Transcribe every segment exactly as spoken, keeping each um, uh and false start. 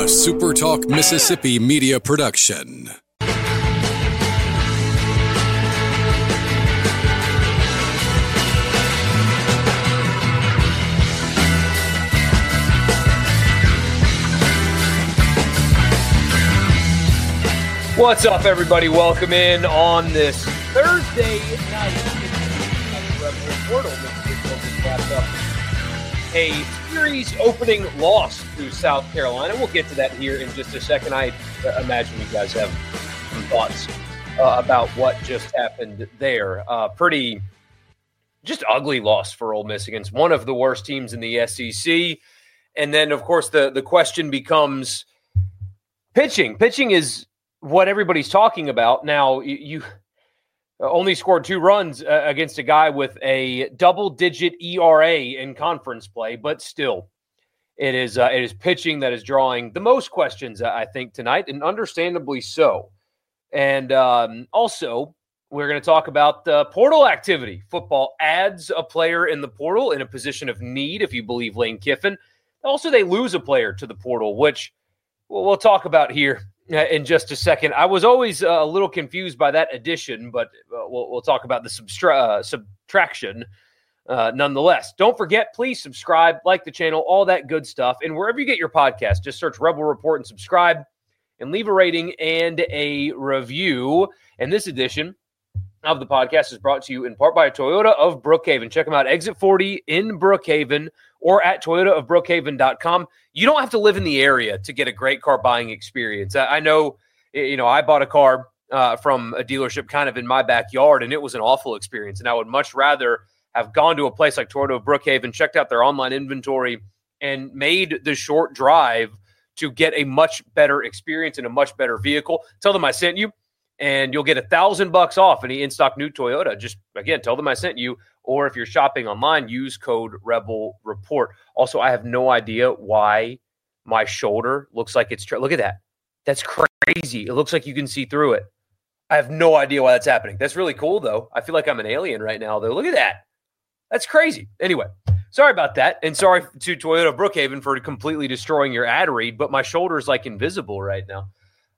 a SuperTalk Mississippi media production. What's up, everybody? Welcome in on this Thursday night. A series opening loss to South Carolina. We'll get to that here in just a second. I imagine you guys have some thoughts uh, about what just happened there. Uh, pretty, just ugly loss for Ole Miss against one of the worst teams in the S E C. And then, of course, the, the question becomes pitching. Pitching is what everybody's talking about. Now, you, you only scored two runs uh, against a guy with a double-digit E R A in conference play, but still, it is uh, it is pitching that is drawing the most questions, I think, tonight, and understandably so. And um, also, we're going to talk about the portal activity. Football adds a player in the portal in a position of need, if you believe Lane Kiffin. Also, they lose a player to the portal, which we'll, we'll talk about here in just a second. I was always uh, a little confused by that addition, but uh, we'll, we'll talk about the substra- uh, subtraction uh, nonetheless. Don't forget, please subscribe, like the channel, all that good stuff. And wherever you get your podcast, just search Rebel Report and subscribe and leave a rating and a review. And this edition of the podcast is brought to you in part by Toyota of Brookhaven. Check them out, Exit forty in Brookhaven, or at toyota of brookhaven dot com. You don't have to live in the area to get a great car buying experience. I, I know, you know, I bought a car uh, from a dealership kind of in my backyard, and it was an awful experience. And I would much rather have gone to a place like Toyota of Brookhaven, checked out their online inventory, and made the short drive to get a much better experience and a much better vehicle. Tell them I sent you, and you'll get a thousand bucks off any in-stock new Toyota. Just, again, tell them I sent you. Or if you're shopping online, use code Rebel Report. Also, I have no idea why my shoulder looks like it's tra- – look at that. That's crazy. It looks like you can see through it. I have no idea why that's happening. That's really cool, though. I feel like I'm an alien right now, though. Look at that. That's crazy. Anyway, sorry about that. And sorry to Toyota Brookhaven for completely destroying your ad read, but my shoulder's like invisible right now.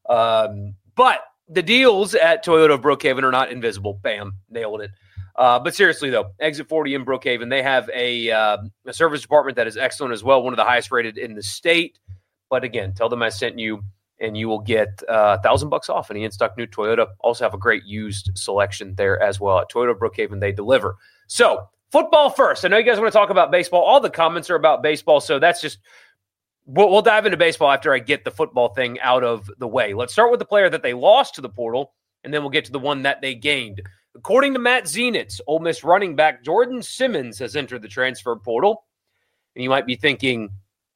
Um, but the deals at Toyota of Brookhaven are not invisible. Bam. Nailed it. Uh, but seriously, though, Exit forty in Brookhaven, they have a, uh, a service department that is excellent as well, one of the highest rated in the state. But again, tell them I sent you, and you will get a uh, thousand bucks off any in-stock new Toyota. Also have a great used selection there as well. At Toyota Brookhaven, they deliver. So, football first. I know you guys want to talk about baseball. All the comments are about baseball, so that's just we'll, we'll dive into baseball after I get the football thing out of the way. Let's start with the player that they lost to the portal, and then we'll get to the one that they gained. According to Matt Zenitz, Ole Miss running back Jordan Simmons has entered the transfer portal. And you might be thinking,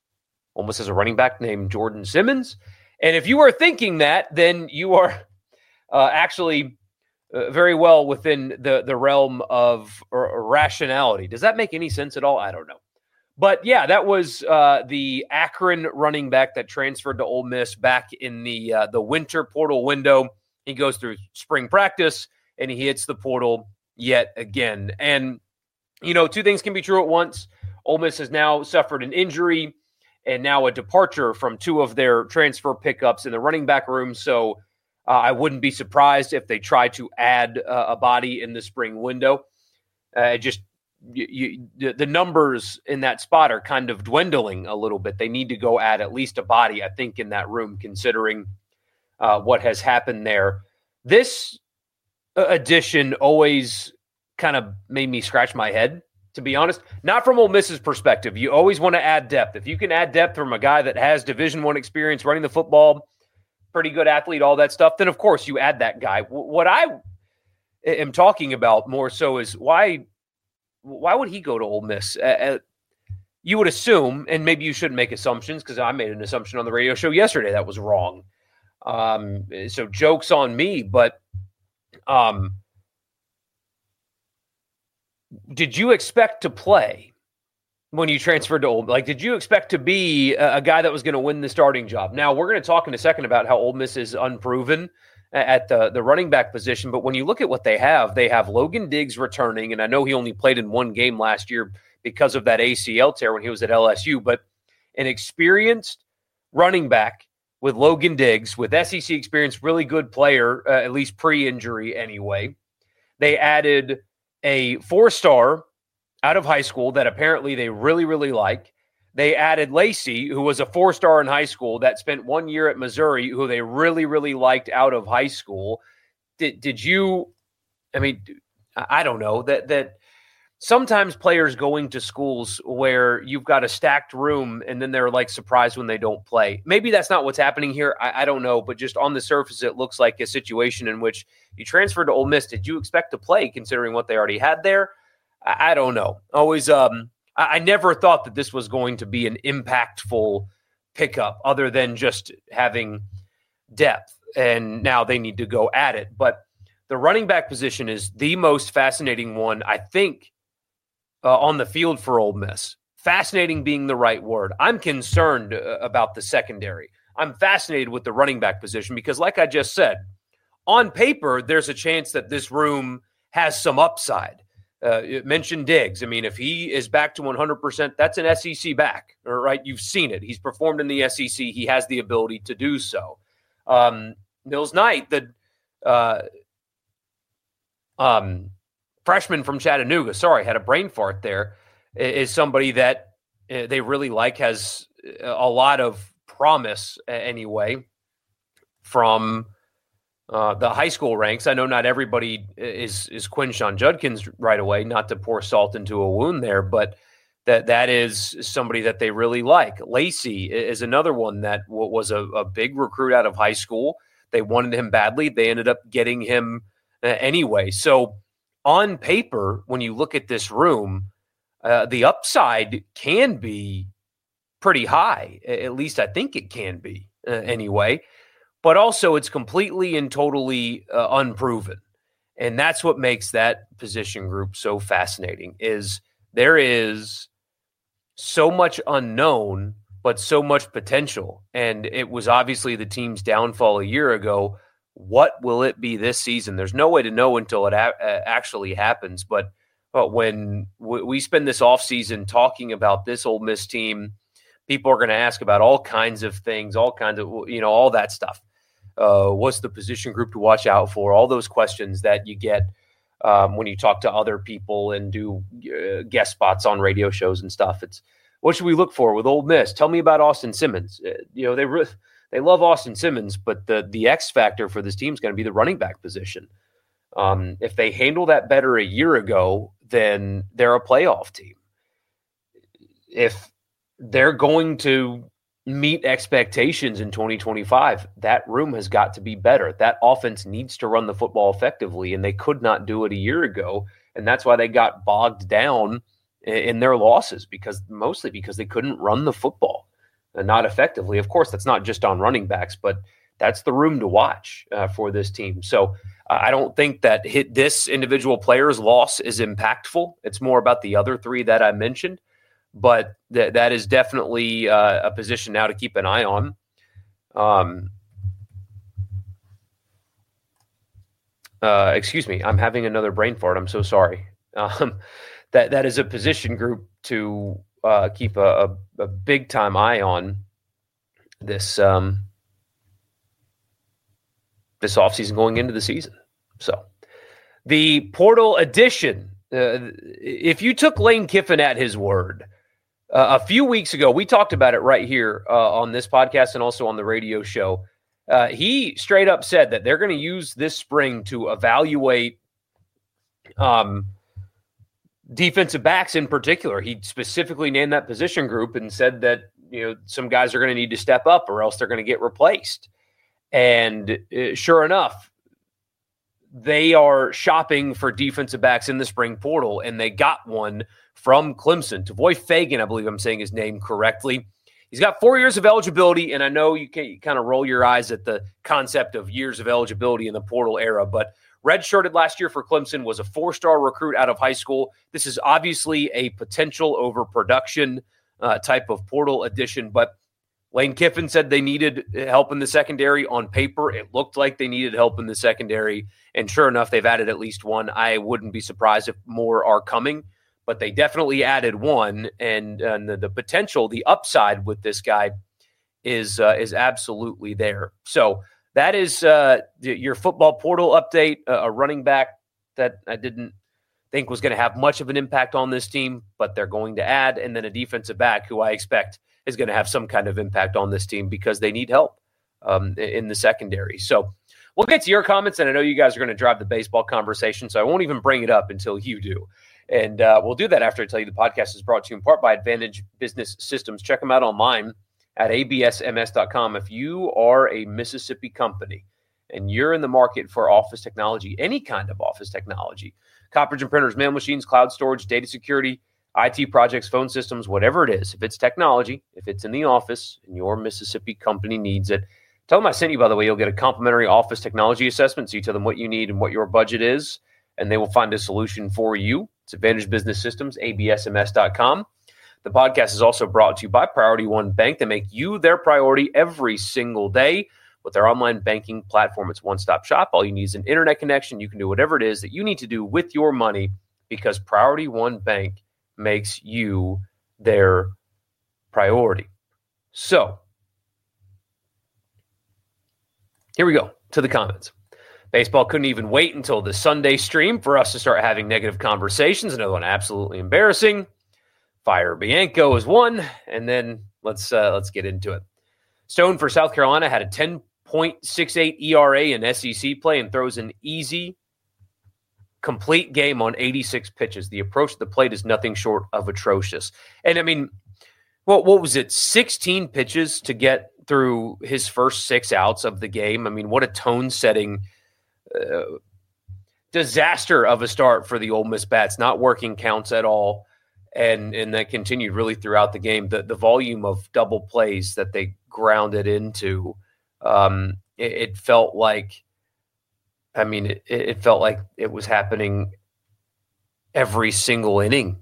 Ole Miss has a running back named Jordan Simmons. And if you are thinking that, then you are uh, actually uh, very well within the, the realm of uh, rationality. Does that make any sense at all? I don't know. But yeah, that was uh, the Akron running back that transferred to Ole Miss back in the uh, the winter portal window. He goes through spring practice, and he hits the portal yet again. And, you know, two things can be true at once. Ole Miss has now suffered an injury and now a departure from two of their transfer pickups in the running back room. So uh, I wouldn't be surprised if they try to add uh, a body in the spring window. Uh, just you, you, the numbers in that spot are kind of dwindling a little bit. They need to go add at least a body, I think, in that room, considering uh, what has happened there. This addition always kind of made me scratch my head, to be honest. Not from Ole Miss's perspective. You always want to add depth. If you can add depth from a guy that has Division One experience running the football, pretty good athlete, all that stuff, then of course you add that guy. What I am talking about more so is why why would he go to Ole Miss? Uh, you would assume, and maybe you shouldn't make assumptions because I made an assumption on the radio show yesterday that was wrong. Um, so joke's on me, but Um, did you expect to play when you transferred to Ole Miss? Like, did you expect to be a, a guy that was going to win the starting job? Now, we're going to talk in a second about how Ole Miss is unproven at the, the running back position, but when you look at what they have, they have Logan Diggs returning, and I know he only played in one game last year because of that A C L tear when he was at L S U, but an experienced running back with Logan Diggs, with S E C experience, really good player, uh, at least pre-injury anyway. They added a four-star out of high school that apparently they really, really like. They added Lacey, who was a four-star in high school that spent one year at Missouri, who they really, really liked out of high school. Did did you, I mean, I don't know, that that sometimes players going to schools where you've got a stacked room and then they're like surprised when they don't play. Maybe that's not what's happening here. I, I don't know, but just on the surface, it looks like a situation in which you transferred to Ole Miss. Did you expect to play considering what they already had there? I, I don't know. Always, um, I, I never thought that this was going to be an impactful pickup other than just having depth. And now they need to go at it. But the running back position is the most fascinating one, I think, Uh, on the field for Ole Miss. Fascinating being the right word. I'm concerned uh, about the secondary. I'm fascinated with the running back position because, like I just said, on paper, there's a chance that this room has some upside. Uh, it mentioned Diggs. I mean, if he is back to one hundred percent, that's an S E C back, right? You've seen it. He's performed in the S E C. He has the ability to do so. Um, Mills Knight, the uh, um, freshman from Chattanooga, sorry, had a brain fart there, is somebody that they really like, has a lot of promise anyway from uh, the high school ranks. I know not everybody is is Quinshon Judkins right away, not to pour salt into a wound there, but that that is somebody that they really like. Lacey is another one that was a, a big recruit out of high school. They wanted him badly. They ended up getting him anyway. So on paper, when you look at this room, uh, the upside can be pretty high. At least I think it can be uh, anyway. But also it's completely and totally uh, unproven. And that's what makes that position group so fascinating, is there is so much unknown, but so much potential. And it was obviously the team's downfall a year ago. What will it be this season? There's no way to know until it a- actually happens. But, but when w- we spend this offseason talking about this Ole Miss team, people are going to ask about all kinds of things, all kinds of, you know, all that stuff. Uh, what's the position group to watch out for? All those questions that you get um, when you talk to other people and do uh, guest spots on radio shows and stuff. It's, what should we look for with Ole Miss? Tell me about Austin Simmons. Uh, you know, they re- They love Austin Simmons, but the the X factor for this team is going to be the running back position. Um, if they handle that better a year ago, then they're a playoff team. If they're going to meet expectations in twenty twenty-five, that room has got to be better. That offense needs to run the football effectively, and they could not do it a year ago. And that's why they got bogged down in their losses, because mostly because they couldn't run the football. Not effectively. Of course, that's not just on running backs, but that's the room to watch uh, for this team. So uh, I don't think that hit this individual player's loss is impactful. It's more about the other three that I mentioned, but th- that is definitely uh, a position now to keep an eye on. Um, uh, excuse me, I'm having another brain fart. I'm so sorry. Um, that that is a position group to Uh, keep a, a, a big time eye on this um, this offseason going into the season. So the portal addition, uh, if you took Lane Kiffin at his word, uh, a few weeks ago, we talked about it right here uh, on this podcast and also on the radio show. Uh, he straight up said that they're going to use this spring to evaluate um, defensive backs in particular. He specifically named that position group and said that, you know, some guys are going to need to step up or else they're going to get replaced. And uh, sure enough, they are shopping for defensive backs in the spring portal, and they got one from Clemson. Tavoy Fagan, I believe I'm saying his name correctly. He's got four years of eligibility, and I know you can you kind of roll your eyes at the concept of years of eligibility in the portal era, but redshirted last year for Clemson, was a four-star recruit out of high school. This is obviously a potential over production uh, type of portal addition, but Lane Kiffin said they needed help in the secondary. On paper, it looked like they needed help in the secondary, and sure enough, they've added at least one. I wouldn't be surprised if more are coming, but they definitely added one, and, and the, the potential, the upside with this guy is uh, is absolutely there. So that is uh, your football portal update. Uh, a running back that I didn't think was going to have much of an impact on this team, but they're going to add, and then a defensive back who I expect is going to have some kind of impact on this team because they need help um, in the secondary. So we'll get to your comments, and I know you guys are going to drive the baseball conversation, so I won't even bring it up until you do. And uh, we'll do that after I tell you the podcast is brought to you in part by Advantage Business Systems. Check them out online at a b s m s dot com. If you are a Mississippi company and you're in the market for office technology, any kind of office technology, copiers and printers, mail machines, cloud storage, data security, I T projects, phone systems, whatever it is, if it's technology, if it's in the office and your Mississippi company needs it, tell them I sent you, by the way. You'll get a complimentary office technology assessment. So you tell them what you need and what your budget is, and they will find a solution for you. It's Advantage Business Systems, a b s m s dot com. The podcast is also brought to you by Priority One Bank. They make you their priority every single day with their online banking platform. It's one-stop shop. All you need is an internet connection. You can do whatever it is that you need to do with your money because Priority One Bank makes you their priority. So here we go to the comments. Baseball couldn't even wait until the Sunday stream for us to start having negative conversations. Another one absolutely embarrassing. Fire Bianco is one, and then let's uh, let's get into it. Stone for South Carolina had a ten point six eight E R A in S E C play and throws an easy, complete game on eighty-six pitches. The approach to the plate is nothing short of atrocious. And, I mean, what, what was it, sixteen pitches to get through his first six outs of the game? I mean, what a tone-setting uh, disaster of a start for the Ole Miss Bats. Not working counts at all. And and that continued really throughout the game. The the volume of double plays that they grounded into, um, it, it felt like, I mean, it, it felt like it was happening every single inning.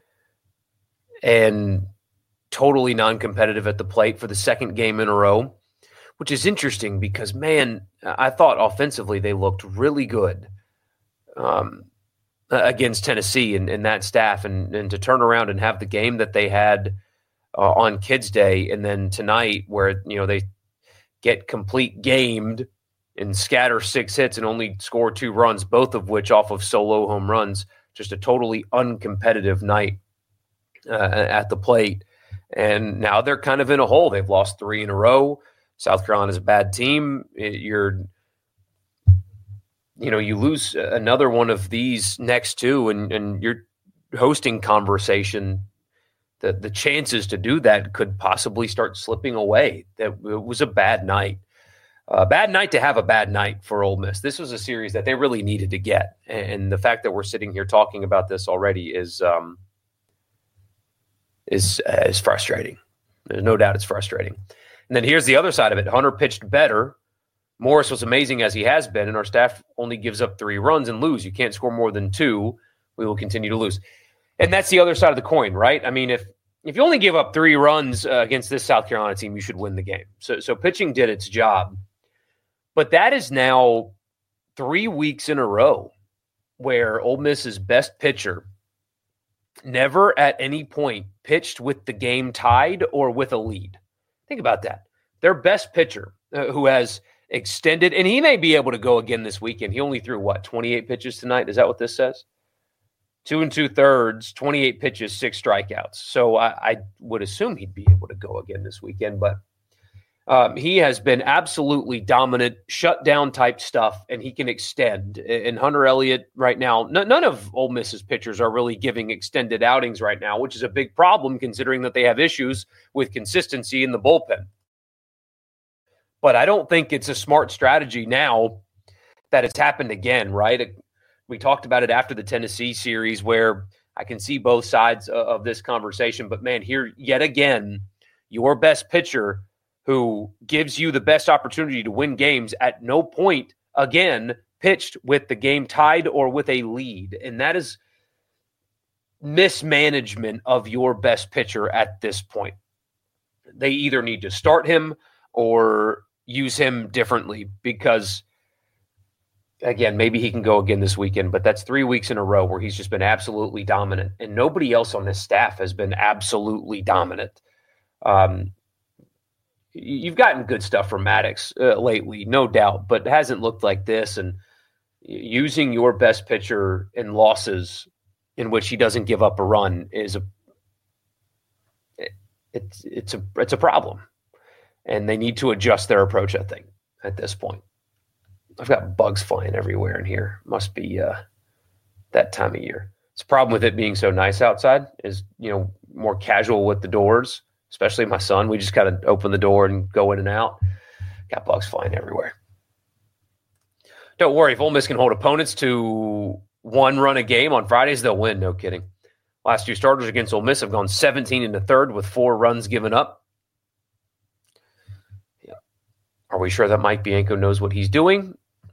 And totally non-competitive at the plate for the second game in a row, which is interesting because, man, I thought offensively they looked really good. Um against Tennessee and, and that staff, and, and to turn around and have the game that they had uh, on Kids Day, and then tonight where, you know, they get complete gamed and scatter six hits and only score two runs, both of which off of solo home runs. Just a totally uncompetitive night uh, at the plate. And now they're kind of in a hole. They've lost three in a row. South Carolina's a bad team. You're You know, you lose another one of these next two, and, and you're hosting conversation. The the chances to do that could possibly start slipping away. That it was a bad night, a bad night to have a bad night for Ole Miss. This was a series that they really needed to get, and the fact that we're sitting here talking about this already is um, is uh, is frustrating. There's no doubt it's frustrating. And then here's the other side of it. Hunter pitched better. Morris was amazing as he has been, and our staff only gives up three runs and lose. You can't score more than two. We will continue to lose. And that's the other side of the coin, right? I mean, if if you only give up three runs uh, against this South Carolina team, you should win the game. So, so pitching did its job. But that is now three weeks in a row where Ole Miss's best pitcher never at any point pitched with the game tied or with a lead. Think about that. Their best pitcher, uh, who has extended, and he may be able to go again this weekend. He only threw, what, twenty-eight pitches tonight? Is that what this says? Two and two thirds, twenty-eight pitches, six strikeouts. So I, I would assume he'd be able to go again this weekend, but um, he has been absolutely dominant, shutdown type stuff, and he can extend. And Hunter Elliott right now, n- none of Ole Miss's pitchers are really giving extended outings right now, which is a big problem considering that they have issues with consistency in the bullpen. But I don't think it's a smart strategy now that it's happened again, right? We talked about it after the Tennessee series where I can see both sides of this conversation. But, man, here yet again, your best pitcher who gives you the best opportunity to win games at no point, again, pitched with the game tied or with a lead. And that is mismanagement of your best pitcher at this point. They either need to start him or use him differently because, again, maybe he can go again this weekend, but that's three weeks in a row where he's just been absolutely dominant, and nobody else on this staff has been absolutely dominant. Um, you've gotten good stuff from Maddox uh, lately, no doubt, but it hasn't looked like this. And using your best pitcher in losses in which he doesn't give up a run is a it, it's it's a it's a problem, and they need to adjust their approach, I think, at this point. I've got bugs flying everywhere in here. Must be uh, that time of year. It's a problem with it being so nice outside is, you know, more casual with the doors, especially my son. We just kind of open the door and go in and out. Got bugs flying everywhere. Don't worry, if Ole Miss can hold opponents to one run a game on Fridays, they'll win. No kidding. Last two starters against Ole Miss have gone seventeen in the third with four runs given up. Yeah. Are we sure that Mike Bianco knows what he's doing?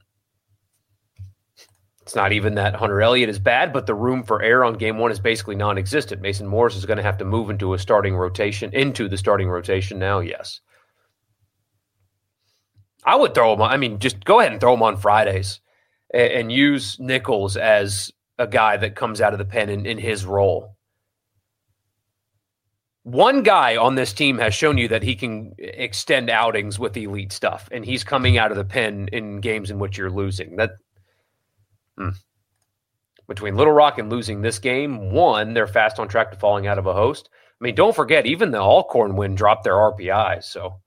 It's not even that Hunter Elliott is bad, but the room for error on game one is basically non-existent. Mason Morris is going to have to move into a starting rotation, into the starting rotation now, yes. I would throw him on. I mean, just go ahead and throw him on Fridays and, and use Nichols as a guy that comes out of the pen in, in his role. One guy on this team has shown you that he can extend outings with elite stuff, and he's coming out of the pen in games in which you're losing. That hmm. Between Little Rock and losing this game, one, they're fast on track to falling out of a host. I mean, don't forget, even the Alcorn win dropped their R P Is, so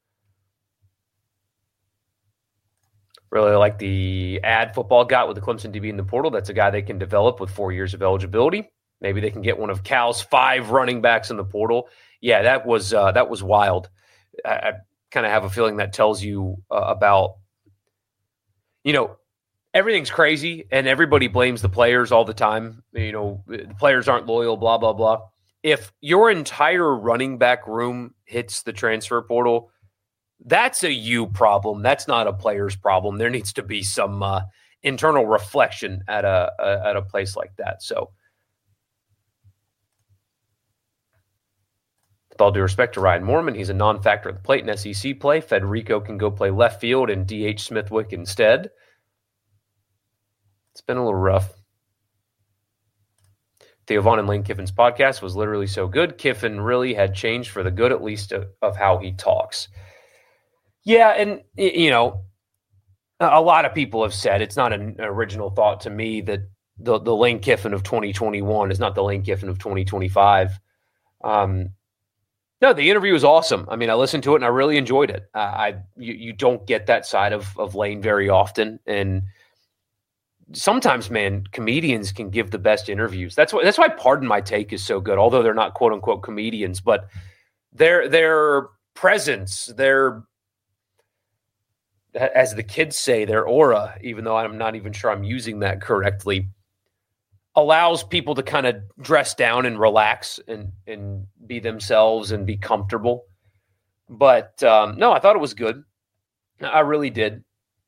really like the ad football got with the Clemson D B in the portal. That's a guy they can develop with four years of eligibility. Maybe they can get one of Cal's five running backs in the portal. Yeah, that was uh, that was wild. I, I kind of have a feeling that tells you uh, about, you know, everything's crazy and everybody blames the players all the time. You know, the players aren't loyal, blah, blah, blah. If your entire running back room hits the transfer portal, that's a you problem. That's not a player's problem. There needs to be some uh, internal reflection at a, a at a place like that. So, with all due respect to Ryan Moorman, he's a non-factor at the plate in S E C play. Federico can go play left field and D H Smithwick instead. It's been a little rough. Theo Vaughn and Lane Kiffin's podcast was literally so good. Kiffin really had changed for the good, at least of, of how he talks. Yeah, and, you know, a lot of people have said, it's not an original thought to me, that the, the Lane Kiffin of twenty twenty-one is not the Lane Kiffin of twenty twenty-five. Um, no, the interview was awesome. I mean, I listened to it and I really enjoyed it. Uh, I you, you don't get that side of, of Lane very often, and sometimes, man, comedians can give the best interviews. That's why that's why Pardon My Take is so good, although they're not quote unquote comedians, but their their presence, their, as the kids say, their aura, even though I'm not even sure I'm using that correctly, allows people to kind of dress down and relax and and be themselves and be comfortable. But um, no, I thought it was good. I really did.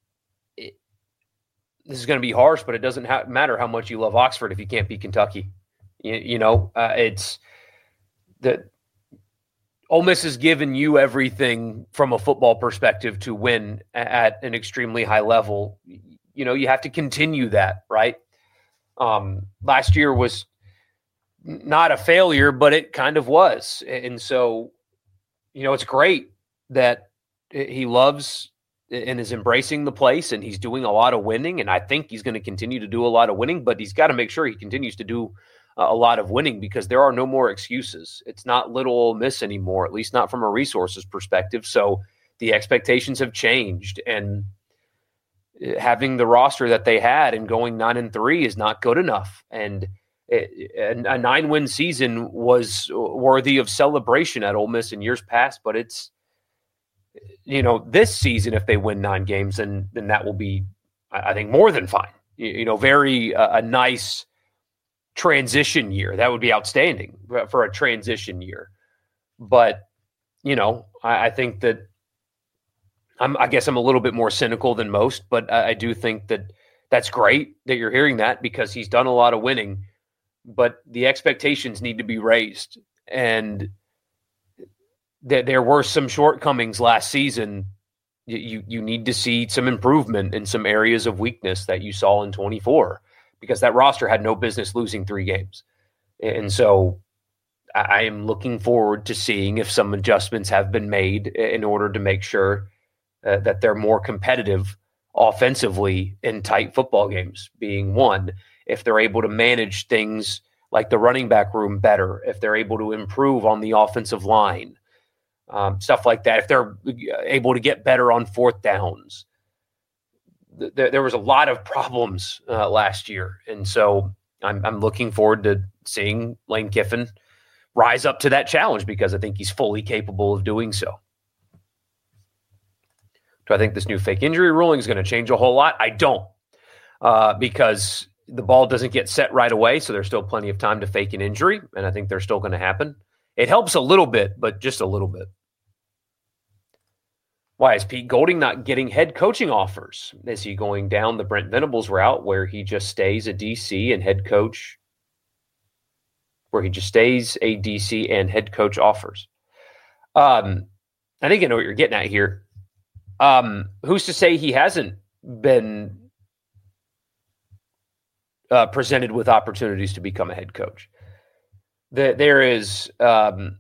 This is going to be harsh, but it doesn't ha- matter how much you love Oxford if you can't beat Kentucky. You, you know, uh, it's the Ole Miss has given you everything from a football perspective to win at an extremely high level. You know, you have to continue that, right? Um, last year was not a failure, but it kind of was. And so, you know, it's great that he loves and is embracing the place, and he's doing a lot of winning, and I think he's going to continue to do a lot of winning, but he's got to make sure he continues to do a lot of winning, because there are no more excuses. It's not Little Ole Miss anymore, at least not from a resources perspective. So the expectations have changed, and having the roster that they had and going nine and three is not good enough. And it, a nine win season was worthy of celebration at Ole Miss in years past, but it's, you know, this season, if they win nine games, then then that will be, I think, more than fine. You, you know, very uh, a nice transition year. That would be outstanding for a transition year. But, you know, I, I think that I'm, I guess I'm a little bit more cynical than most, but I, I do think that that's great that you're hearing that, because he's done a lot of winning, but the expectations need to be raised. And that there were some shortcomings last season. You you need to see some improvement in some areas of weakness that you saw in twenty-four, because that roster had no business losing three games. And so I am looking forward to seeing if some adjustments have been made in order to make sure uh, that they're more competitive offensively in tight football games, being one. If they're able to manage things like the running back room better, if they're able to improve on the offensive line, um, stuff like that, if they're able to get better on fourth downs. There, there was a lot of problems uh, last year. And so I'm, I'm looking forward to seeing Lane Kiffin rise up to that challenge because I think he's fully capable of doing so. Do I think this new fake injury ruling is going to change a whole lot? I don't, uh, because the ball doesn't get set right away, so there's still plenty of time to fake an injury, and I think they're still going to happen. It helps a little bit, but just a little bit. Why is Pete Golding not getting head coaching offers? Is he going down the Brent Venables route where he just stays a D C and head coach, where he just stays a D C and head coach offers? Um, I think I know what you're getting at here. Um, who's to say he hasn't been uh, presented with opportunities to become a head coach? The, there is um,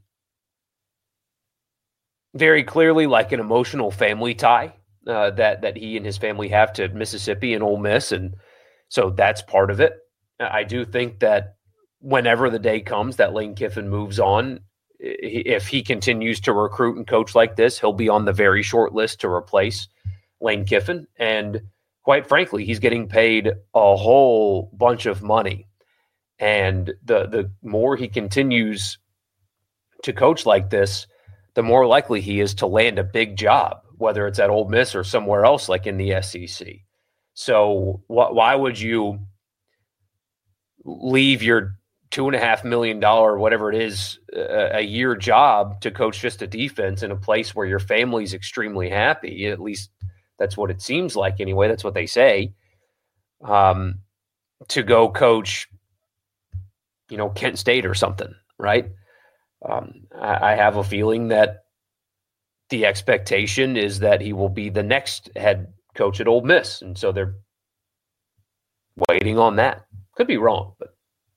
very clearly like an emotional family tie uh, that that he and his family have to Mississippi and Ole Miss, and so that's part of it. I do think that whenever the day comes that Lane Kiffin moves on, if he continues to recruit and coach like this, he'll be on the very short list to replace Lane Kiffin. And quite frankly, he's getting paid a whole bunch of money. And the the more he continues to coach like this, the more likely he is to land a big job, whether it's at Ole Miss or somewhere else like in the S E C. So wh- why would you leave your two and a half million dollar, whatever it is, a, a year job to coach just a defense in a place where your family's extremely happy? At least that's what it seems like anyway. That's what they say. Um, to go coach, you know, Kent State or something, right? Um, I, I have a feeling that the expectation is that he will be the next head coach at Ole Miss. And so they're waiting on that. Could be wrong, but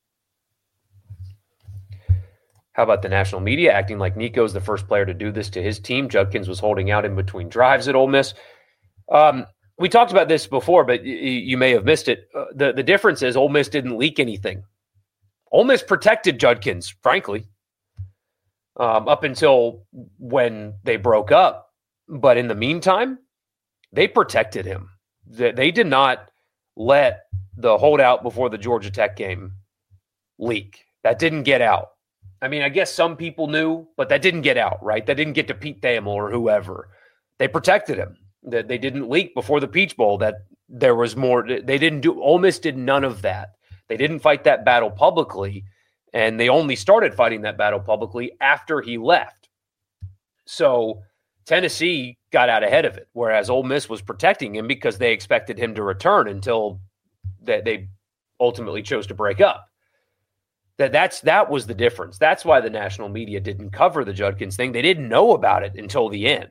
how about the national media acting like Nico's the first player to do this to his team? Judkins was holding out in between drives at Ole Miss. Um, we talked about this before, but y- you may have missed it. Uh, the, the difference is Ole Miss didn't leak anything. Ole Miss protected Judkins, frankly, um, up until when they broke up. But in the meantime, they protected him. They, they did not let the holdout before the Georgia Tech game leak. That didn't get out. I mean, I guess some people knew, but that didn't get out, right? That didn't get to Pete Thamel or whoever. They protected him. That they didn't leak before the Peach Bowl that there was more. They didn't do. Ole Miss did none of that. They didn't fight that battle publicly, and they only started fighting that battle publicly after he left. So Tennessee got out ahead of it, whereas Ole Miss was protecting him because they expected him to return until that they ultimately chose to break up. That that's that was the difference. That's why the national media didn't cover the Judkins thing. They didn't know about it until the end.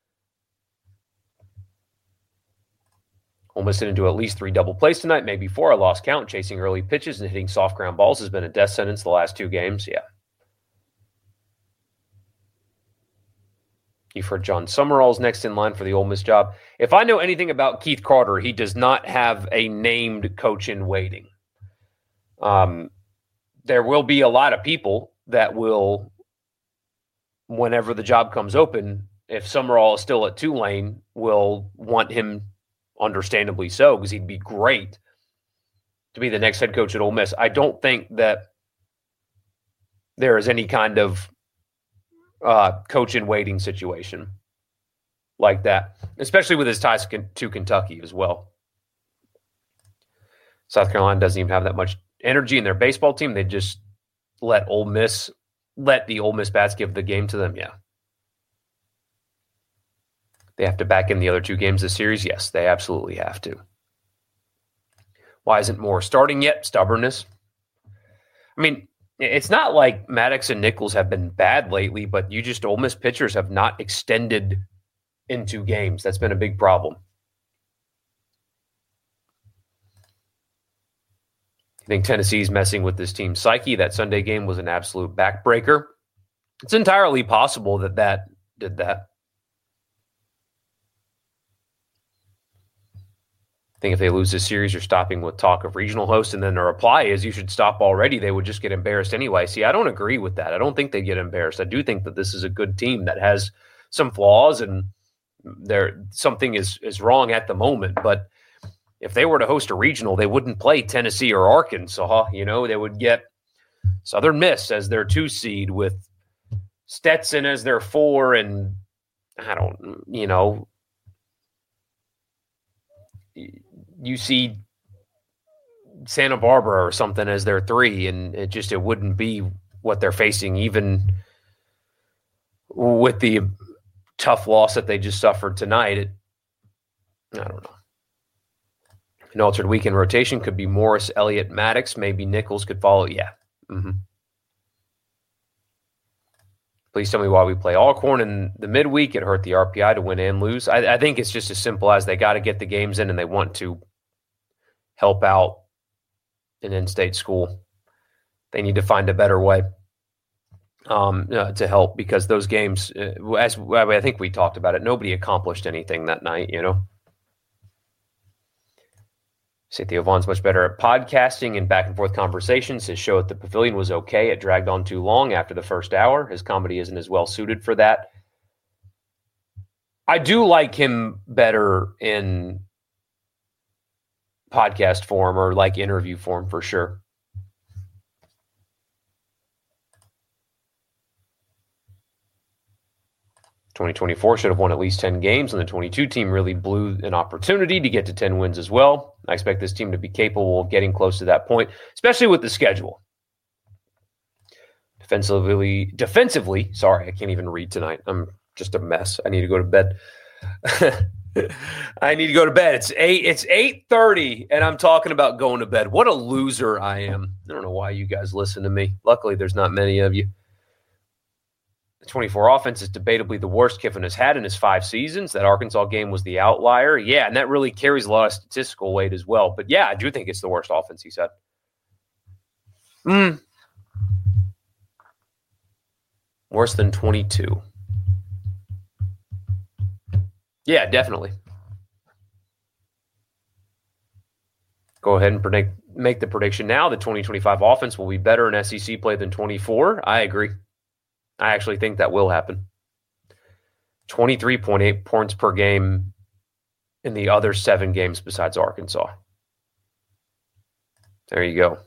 Ole Miss didn't do at least three double plays tonight, maybe four. I lost count. Chasing early pitches and hitting soft ground balls has been a death sentence the last two games. Yeah. You've heard John Summerall's next in line for the Ole Miss job. If I know anything about Keith Carter, he does not have a named coach in waiting. Um, there will be a lot of people that will, whenever the job comes open, if Summerall is still at Tulane, will want him, understandably so, because he'd be great to be the next head coach at Ole Miss. I don't think that there is any kind of uh, coach in waiting situation like that, especially with his ties to Kentucky as well. South Carolina doesn't even have that much energy in their baseball team. They just let Ole Miss, let the Ole Miss bats give the game to them. Yeah. They have to back in the other two games of the series. Yes, they absolutely have to. Why isn't Moore starting yet? Stubbornness. I mean, it's not like Maddox and Nichols have been bad lately, but you just, Ole Miss pitchers have not extended into games. That's been a big problem. I think Tennessee's messing with this team's psyche. That Sunday game was an absolute backbreaker. It's entirely possible that that did that. I think if they lose this series, you're stopping with talk of regional host, and then the reply is you should stop already. They would just get embarrassed anyway. See, I don't agree with that. I don't think they get embarrassed. I do think that this is a good team that has some flaws, and there something is is wrong at the moment. But if they were to host a regional, they wouldn't play Tennessee or Arkansas. You know, they would get Southern Miss as their two seed with Stetson as their four, and I don't, you know, you see Santa Barbara or something as their three, and it just it wouldn't be what they're facing, even with the tough loss that they just suffered tonight. It, I don't know. An altered weekend rotation could be Morris, Elliott, Maddox. Maybe Nichols could follow. Yeah. Mm-hmm. Please tell me why we play Alcorn in the midweek. It hurt the R P I to win and lose. I, I think it's just as simple as they got to get the games in and they want to help out an in-state school. They need to find a better way um, uh, to help, because those games, uh, as I think we talked about it, nobody accomplished anything that night, you know. Theo Vaughn's much better at podcasting and back and forth conversations. His show at the Pavilion was okay. It dragged on too long after the first hour. His comedy isn't as well suited for that. I do like him better in podcast form or like interview form for sure. twenty twenty-four should have won at least ten games, and the twenty-two team really blew an opportunity to get to ten wins as well. I expect this team to be capable of getting close to that point, especially with the schedule. Defensively, defensively, sorry, I can't even read tonight. I'm just a mess. I need to go to bed. I need to go to bed. It's eight. It's eight thirty, and I'm talking about going to bed. What a loser I am. I don't know why you guys listen to me. Luckily, there's not many of you. The twenty-four offense is debatably the worst Kiffin has had in his five seasons. That Arkansas game was the outlier. Yeah, and that really carries a lot of statistical weight as well. But, yeah, I do think it's the worst offense he's had. Mm. Worse than twenty-two. Yeah, definitely. Go ahead and predict, make the prediction now. The twenty twenty-five offense will be better in S E C play than twenty-four. I agree. I actually think that will happen. twenty-three point eight points per game in the other seven games besides Arkansas. There you go.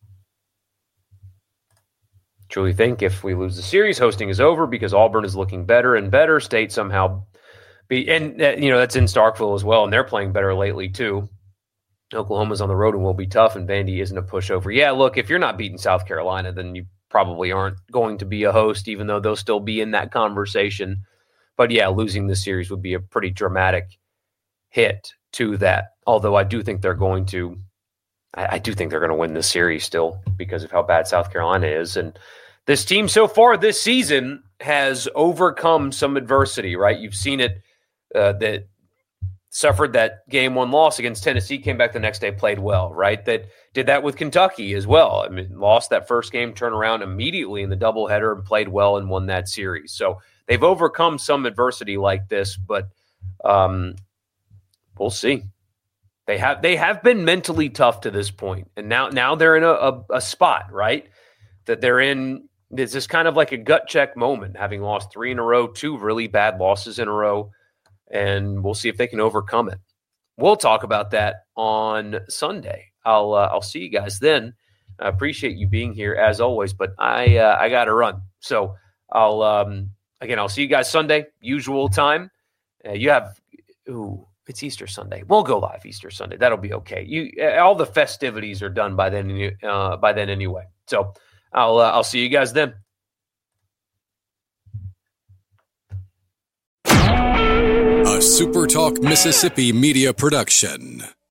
Truly think if we lose the series, hosting is over because Auburn is looking better and better. State somehow be, and uh, you know, that's in Starkville as well, and they're playing better lately too. Oklahoma's on the road and will be tough, and Vandy isn't a pushover. Yeah, look, if you're not beating South Carolina, then you probably aren't going to be a host, even though they'll still be in that conversation. But yeah, losing this series would be a pretty dramatic hit to that. Although I do think they're going to, I, I do think they're going to win this series still because of how bad South Carolina is. And this team so far this season has overcome some adversity, right? You've seen it, uh, that suffered that game one loss against Tennessee, came back the next day, played well, right? That did that with Kentucky as well. I mean, lost that first game, turned around immediately in the doubleheader and played well and won that series. So they've overcome some adversity like this, but um, we'll see. They have they have been mentally tough to this point, and now now they're in a, a, a spot, right, that they're in. It's just kind of like a gut check moment, having lost three in a row, two really bad losses in a row. And we'll see if they can overcome it. We'll talk about that on Sunday. I'll uh, I'll see you guys then. I appreciate you being here as always, but I uh, I got to run. So I'll um, again I'll see you guys Sunday, usual time. Uh, you have ooh, it's Easter Sunday. We'll go live Easter Sunday. That'll be okay. You all the festivities are done by then uh, by then anyway. So I'll uh, I'll see you guys then. A SuperTalk Mississippi media production.